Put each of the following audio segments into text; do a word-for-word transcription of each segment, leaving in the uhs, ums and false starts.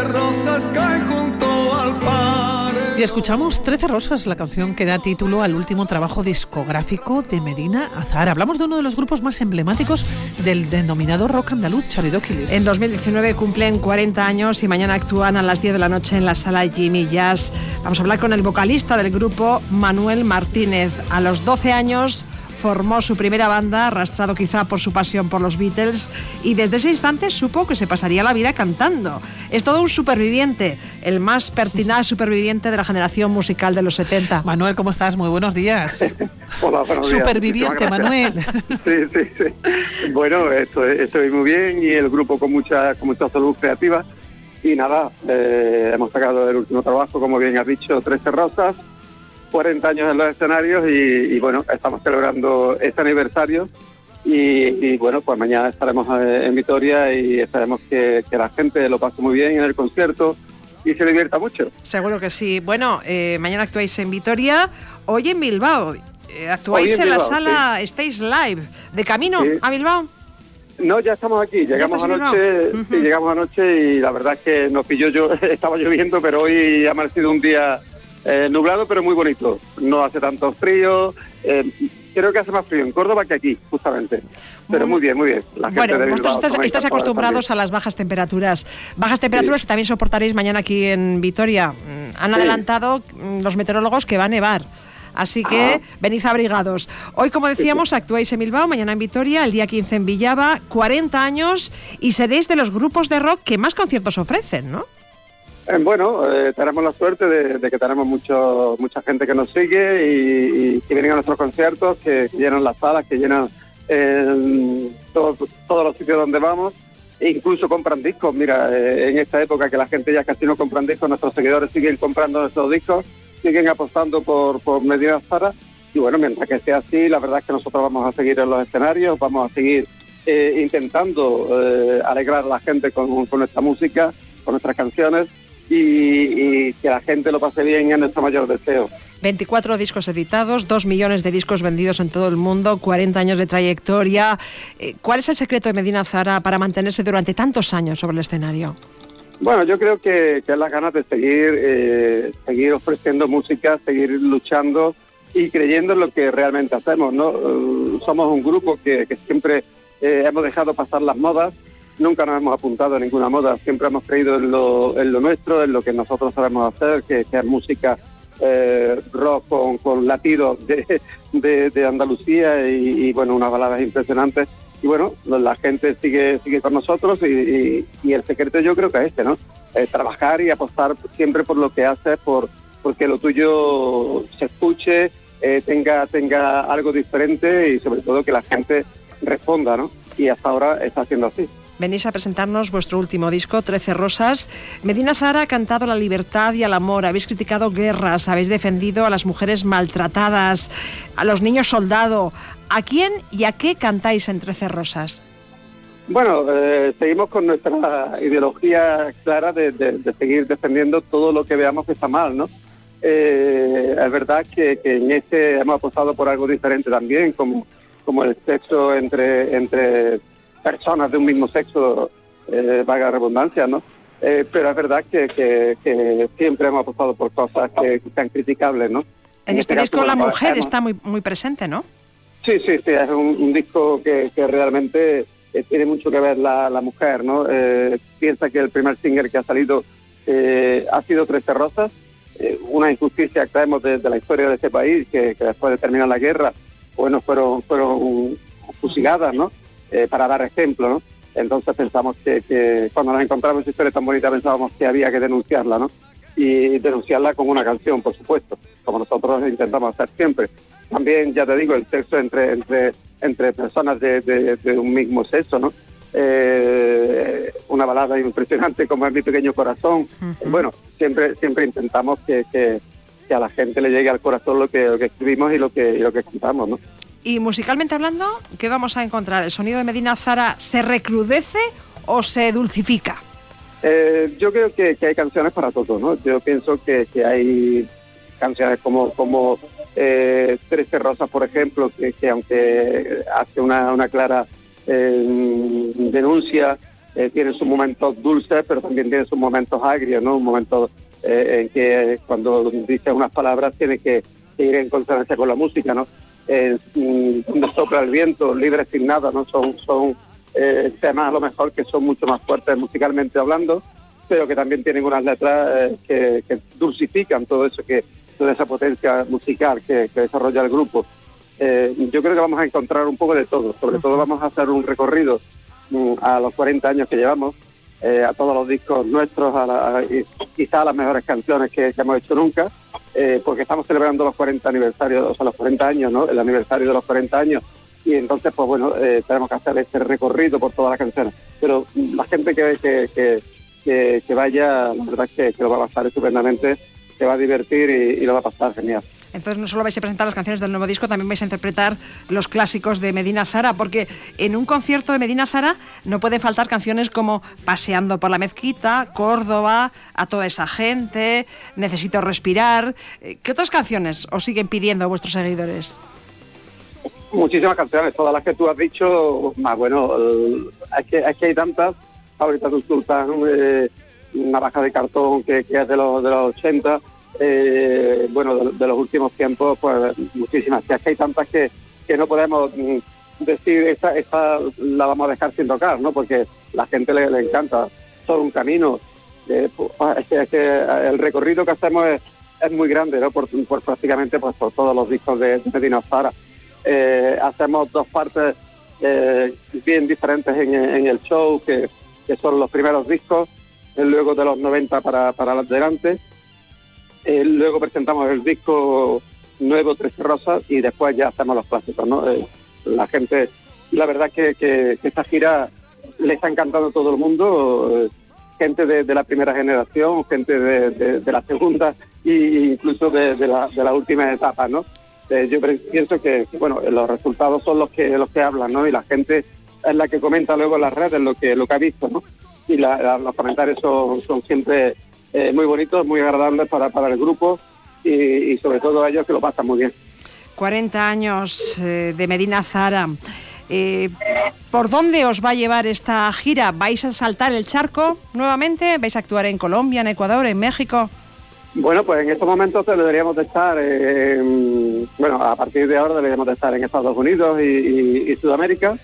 rosas caen junto al paredón. Y escuchamos Trece Rosas, la canción que da título al último trabajo discográfico de Medina Azahara. Hablamos de uno de los grupos más emblemáticos del denominado rock andaluz, Charidoquilis. En dos mil diecinueve cumplen cuarenta años y mañana actúan a las diez de la noche en la sala Jimmy Jazz. Vamos a hablar con el vocalista del grupo, Manuel Martínez. A los doce años formó su primera banda, arrastrado quizá por su pasión por los Beatles, y desde ese instante supo que se pasaría la vida cantando. Es todo un superviviente, el más pertinaz superviviente de la generación musical de los setenta. Manuel, ¿cómo estás? Muy buenos días. Hola, buenos días. Superviviente, Manuel. Sí, sí, sí. Bueno, estoy, estoy muy bien y el grupo con mucha, con mucha salud creativa. Y nada, eh, hemos sacado el último trabajo, como bien has dicho, Trece Rosas, cuarenta años en los escenarios y, y bueno, estamos celebrando este aniversario y, y bueno, pues mañana estaremos en Vitoria y esperemos que, que la gente lo pase muy bien en el concierto y se divierta mucho. Seguro que sí. Bueno, eh, mañana actuáis en Vitoria, hoy en Bilbao. Eh, actuáis en, en Bilbao, la sala sí. Stage Live. ¿De camino sí. a Bilbao? No, ya estamos aquí. Llegamos anoche, uh-huh. sí, llegamos anoche y la verdad es que nos pilló yo, estaba lloviendo, pero hoy ha amanecido un día Eh, nublado pero muy bonito, no hace tanto frío, eh, creo que hace más frío en Córdoba que aquí, justamente, pero muy bien, muy bien. La gente bueno, de vosotros Bilbao, estás, estás acostumbrados a las bajas temperaturas, bajas temperaturas sí. que también soportaréis mañana aquí en Vitoria. Han sí. adelantado los meteorólogos que va a nevar. Así que ah. venid abrigados. Hoy, como decíamos, actuáis en Bilbao, mañana en Vitoria, el día quince en Villava, cuarenta años, y seréis de los grupos de rock que más conciertos ofrecen, ¿no? Eh, bueno, eh, tenemos la suerte de, de que tenemos mucho, mucha gente que nos sigue y, y que vienen a nuestros conciertos, que, que llenan las salas, que llenan eh, todo, todos los sitios donde vamos, e incluso compran discos. Mira, eh, en esta época que la gente ya casi no compran discos, nuestros seguidores siguen comprando nuestros discos, siguen apostando por, por Medina Azahara y bueno, mientras que sea así, la verdad es que nosotros vamos a seguir en los escenarios, vamos a seguir eh, intentando eh, alegrar a la gente con, con nuestra música, con nuestras canciones. Y, y que la gente lo pase bien es nuestro mayor deseo. veinticuatro discos editados, dos millones de discos vendidos en todo el mundo, cuarenta años de trayectoria. ¿Cuál es el secreto de Medina Azahara para mantenerse durante tantos años sobre el escenario? Bueno, yo creo que, que es las ganas de seguir, eh, seguir ofreciendo música, seguir luchando y creyendo en lo que realmente hacemos, ¿no? Uh, somos un grupo que, que siempre eh, hemos dejado pasar las modas. Nunca nos hemos apuntado a ninguna moda, siempre hemos creído en lo, en lo nuestro, en lo que nosotros sabemos hacer, que, que es música eh, rock con, con latidos de, de, de Andalucía y, y bueno, unas baladas impresionantes. Y bueno, la gente sigue sigue con nosotros y, y, y el secreto yo creo que es este, ¿no? Eh, trabajar y apostar siempre por lo que haces, por porque lo tuyo se escuche, eh, tenga tenga algo diferente y sobre todo que la gente responda, ¿no? Y hasta ahora está haciendo así. Venís a presentarnos vuestro último disco, Trece Rosas. Medina Azahara ha cantado la libertad y al amor, habéis criticado guerras, habéis defendido a las mujeres maltratadas, a los niños soldado. ¿A quién y a qué cantáis en Trece Rosas? Bueno, eh, seguimos con nuestra ideología clara de, de, de seguir defendiendo todo lo que veamos que está mal, ¿no? Eh, es verdad que, que en este hemos apostado por algo diferente también, como, como el sexo entre... entre personas de un mismo sexo, eh, valga la redundancia, ¿no? Eh, pero es verdad que, que, que siempre hemos apostado por cosas que sean criticables, ¿no? En, en este, este disco la mujer hemos... está muy muy presente, ¿no? Sí, sí, sí, es un, un disco que, que realmente eh, tiene mucho que ver la, la mujer, ¿no? Eh, piensa que el primer single que ha salido eh, ha sido Trece Rosas, eh, una injusticia que traemos de, de la historia de este país, que, que después de terminar la guerra, bueno, fueron, fueron fusiladas, ¿no? Eh, para dar ejemplo, ¿no? Entonces pensamos que, que cuando nos encontramos esa historia tan bonita pensábamos que había que denunciarla, ¿no? Y denunciarla con una canción, por supuesto, como nosotros intentamos hacer siempre. También, ya te digo, el sexo entre entre entre personas de, de, de un mismo sexo, ¿no? Eh, una balada impresionante como es Mi Pequeño Corazón. Uh-huh. Bueno, siempre siempre intentamos que, que, que a la gente le llegue al corazón lo que, lo que escribimos y lo que, y lo que cantamos, ¿no? Y musicalmente hablando, ¿qué vamos a encontrar? ¿El sonido de Medina Azahara se recrudece o se dulcifica? Eh, yo creo que, que hay canciones para todo, ¿no? Yo pienso que, que hay canciones como como eh, Trece Rosas, por ejemplo, que, que aunque hace una, una clara eh, denuncia eh, tiene sus momentos dulces, pero también tiene sus momentos agrios, ¿no? Un momento eh, en que cuando dice unas palabras tiene que, que ir en consonancia con la música, ¿no? Eh, donde sopla el viento, libre sin nada, ¿no? Son, son eh, temas a lo mejor que son mucho más fuertes musicalmente hablando, pero que también tienen unas letras eh, que, que dulcifican todo eso, que toda esa potencia musical que, que desarrolla el grupo. Eh, yo creo que vamos a encontrar un poco de todo, sobre todo vamos a hacer un recorrido um, a los cuarenta años que llevamos, eh, a todos los discos nuestros, a la, a, quizá a las mejores canciones que, que hemos hecho nunca, eh, porque estamos celebrando los cuarenta aniversarios, o sea, los cuarenta años, ¿no? El aniversario de los cuarenta años, y entonces, pues bueno, eh, tenemos que hacer este recorrido por todas las canciones. Pero la gente que, que, que, que, que vaya, la verdad es que, que lo va a pasar estupendamente, se va a divertir y, y lo va a pasar genial. Entonces no solo vais a presentar las canciones del nuevo disco, también vais a interpretar los clásicos de Medina Zara, porque en un concierto de Medina Zara no pueden faltar canciones como Paseando por la Mezquita, Córdoba, A toda esa gente, Necesito respirar. ¿Qué otras canciones os siguen pidiendo a vuestros seguidores? Muchísimas canciones, todas las que tú has dicho, más bueno, es que, es que hay tantas. Ahorita tú sultan eh, Navaja de cartón, que, que es de los, de los ochenta. Eh, bueno, de, de los últimos tiempos, pues muchísimas. Es que hay tantas que, que no podemos mm, decir esta, esta la vamos a dejar sin tocar, ¿no? Porque la gente le, le encanta. Todo un camino. Eh, pues, es, que, es que el recorrido que hacemos es, es muy grande, ¿no? Por, por prácticamente pues, por todos los discos de, de Medina Zara. Eh, hacemos dos partes eh, bien diferentes en, en el show, que, que son los primeros discos, eh, luego de los noventa para, para adelante. Eh, luego presentamos el disco nuevo, Trece Rosas, y después ya hacemos los clásicos, ¿no? Eh, la gente, la verdad que, que, que esta gira le está encantando a todo el mundo, eh, gente de, de la primera generación, gente de, de, de la segunda e incluso de, de, la, de la última etapa, ¿no? Eh, yo pienso que, que, bueno, los resultados son los que los que hablan, ¿no? Y la gente es la que comenta luego en las redes lo que lo que ha visto, ¿no? Y la, la, los comentarios son, son siempre Eh, muy bonitos, muy agradables para, para el grupo y, y sobre todo ellos que lo pasan muy bien. cuarenta años eh, de Medina Zara. Eh, ¿Por dónde os va a llevar esta gira? ¿Vais a saltar el charco nuevamente? ¿Vais a actuar en Colombia, en Ecuador, en México? Bueno, pues en estos momentos deberíamos de estar, eh, en, bueno, a partir de ahora deberíamos de estar en Estados Unidos y, y, y Sudamérica,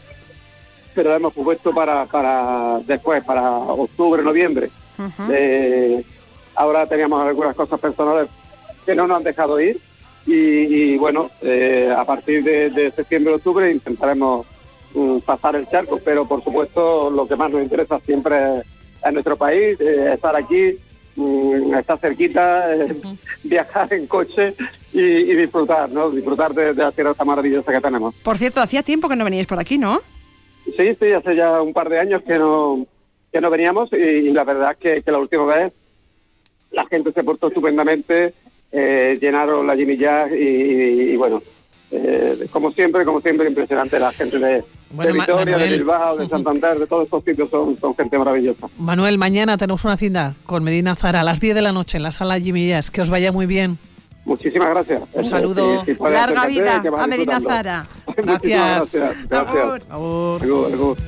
pero hemos puesto para, para después, para octubre, noviembre. Uh-huh. Eh, ahora teníamos algunas cosas personales que no nos han dejado ir y, y bueno, eh, a partir de, de septiembre, octubre intentaremos um, pasar el charco, pero por supuesto lo que más nos interesa siempre es, es nuestro país, eh, estar aquí, um, estar cerquita, eh, uh-huh. viajar en coche y, y disfrutar, ¿no? Disfrutar de, de la tierra tan maravillosa que tenemos. Por cierto, hacía tiempo que no veníais por aquí, ¿no? Sí, sí, hace ya un par de años que no que no veníamos y, y la verdad es que, que la última vez la gente se portó estupendamente, eh, llenaron la Jimmy Jazz y, y, y bueno, eh, como siempre, como siempre, impresionante la gente de, bueno, de Vitoria, Manuel, de Bilbao, de Santander, de todos estos sitios son, son gente maravillosa. Manuel, mañana tenemos una cita con Medina Zara a las diez de la noche en la sala Jimmy Jazz, que os vaya muy bien. Muchísimas gracias. Un saludo. Si, si Larga vida a Medina Zara. Gracias. Gracias. Gracias. Agur. Agur. Agur.